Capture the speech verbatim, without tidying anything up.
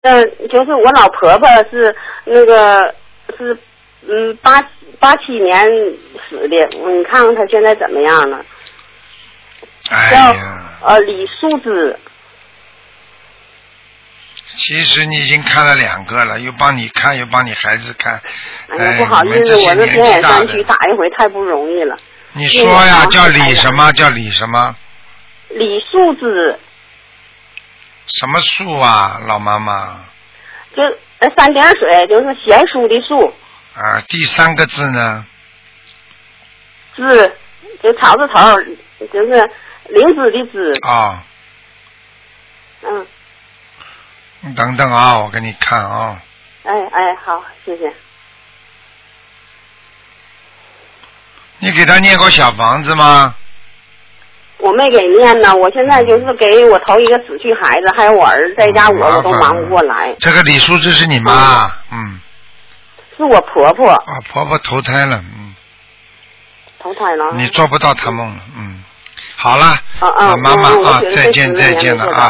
嗯，就是我老婆婆是那个是嗯八八七年死的，你看看她现在怎么样了？ 哎叫呀， 呃李素芝。 其实你已经看了两个了，又帮你看，又帮你孩子看。 哎呀， 哎， 不好意思， 你们这些我这年纪大田野山区的， 打一回太不容易了。 你说呀，叫李什么？叫李什么？ 李素芝， 什么树啊，老妈妈？ 就呃三点水，就是贤淑的淑， 啊，第三个字呢？ 芝，就草字头，就是灵芝的芝。 啊、 嗯， 你等等啊，我给你看啊。 哎哎，好，谢谢。 你给他念过小房子吗？ 我没给念呢，我现在就是给我头一个死去孩子，还有我儿子在家我， 嗯我都忙不过来。 这个李淑芝是你妈，嗯， 是我婆婆啊，婆婆投胎了，嗯， 投胎了。 你做不到她梦了，嗯，好了， 啊啊， 妈妈啊， 我我觉得再见这十来再见了啊。 年没做到